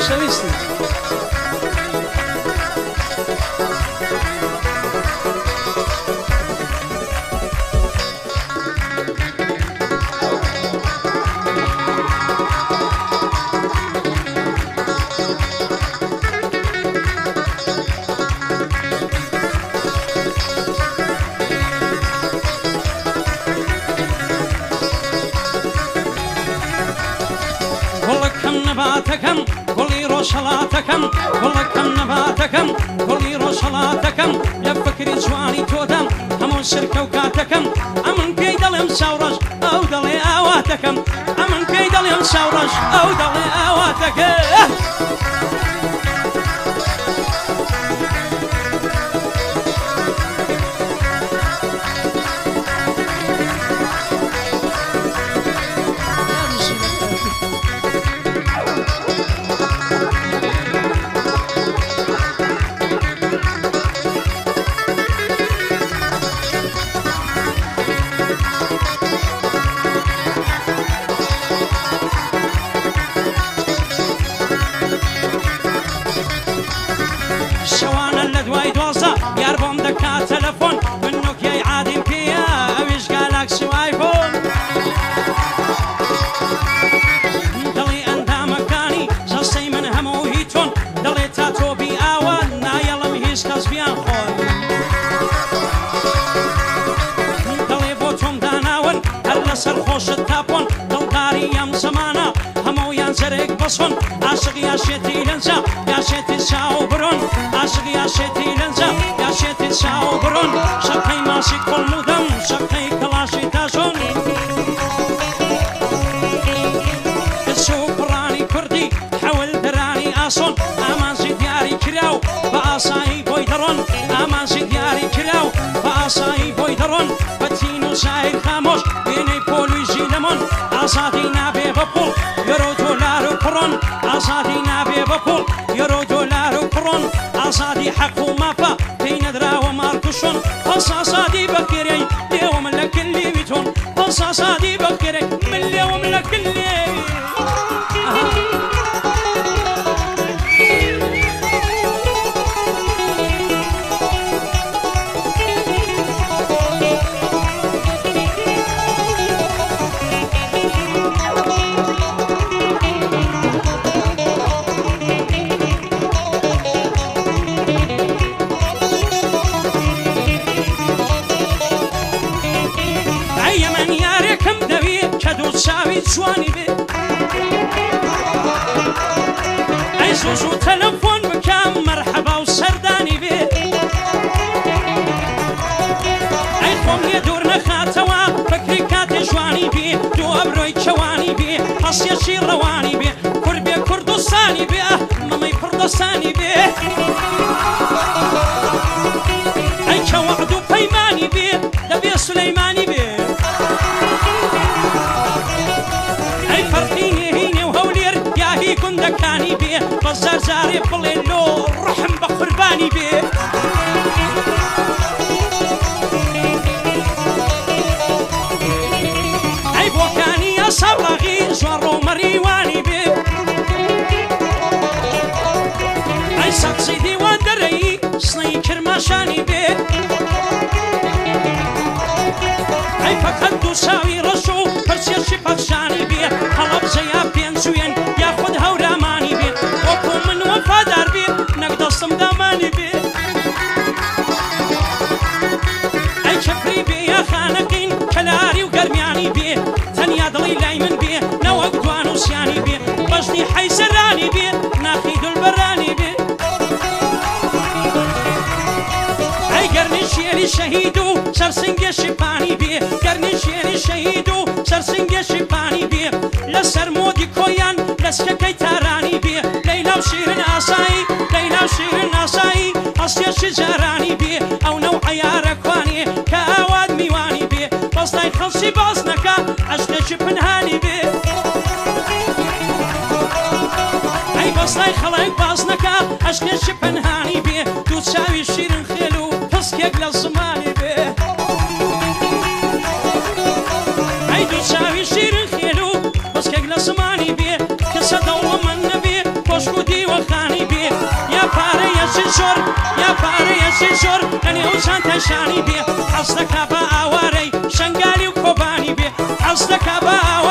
خۆشەویستی نباتكم كلي روشلاتكم كلكم نباتكم كلي روشلاتكم يا فكري جواني تودم همون شركة وكاتكم أمن كيد المشاورج أو دلي أواتكم أمن كيد المشاورج أو دلي أواتكم يار بوم دكا تلفون من نوكيا عادي مكيا ويش جالاكسي وايفون دلي اندا مكاني جلسي من همو هيتون دلي تاتو بي اوان نايلا مهيش كازبيان خون دلي بوتوم داناون هلا سرخوش التابون دل داري يم زمانا همو ينزرق بصون عاشق يا شيتي لنزا يا شيتي ساو برون عاشق يا شيتي لنزا يا شيتي ساو برون شقي ماشي كل مدم شقي كلاشي تاجون السوق براني كردي حول دراني اصون امان زي دياري كراو باساي بويدرون امان زي دياري كراو باساي بويدرون بتينو ساير خاموش بيني بوليجي لمون ازادي نابي بابول يورو دولار كرون ازادي نابي بابول يورو دولار كرون ازادي حق ومافا بين درا وماركشون قصاصادي بكري اليوم لك اللي بيتون قصاصادي بكري من اليوم لك اللي شاوي جواني بي اي زوزو تلفون بكام مرحبا وسرداني بي اي خوم يدور نخاتوا فكري كاتي جواني بي دو ابروي جواني بي حصي شير رواني بي كربي كردستاني بي مامي كردستاني بي اي كوعدو بيماني بي دبي سليماني بي كن دكاني بيه بزار زاري بليلو رحم بقرباني بيه اي بوكاني يا صبغي زورو مريواني بيه اي سقسي ديوان دري صني كرماشاني بيه اي فقط دوساوي رسو برسي شبخشاني بيه حلب زيا بينزوين ياخد هوراماني بيه وكو من وفادار بيه نقدر صمداماني بيه اي شفري بيه يا خانقين كلاري وقرمياني بيه تنيا دلي لايمن بيه نوق دوانو سياني بيه بجدي حي سراني بيه ناخيدو البراني بيه اي قرني شيري شهيدو سرسنجي شباني بيه قرني شيري شهيدو سرسنجي شباني بيه لسر مودي كويان لسككي تاراني بيه ليلى وشيرين آساي ليلى وشيرين آساي أصيا شجراني بيه أو نوع ياركواني كأواد ميواني بيه بصلاي خلصي بازنكا عشقش بنهاني بيه أي بصلاي خلايك بازنكا عشقش بنهاني بيه دو تساوي شيرين خيلو تسكيك للزماني بيه أي دو تساوي شيرين خيلو تسكيك للزماني بيه كسا دولة من بيه كوشكو دي زۆر یا پارەیەکی زۆر لەنێوچان تەشانی بێ حەز دەکا بە ئاوارەی شنگالی و کۆبانی بێ حەز دەکا بە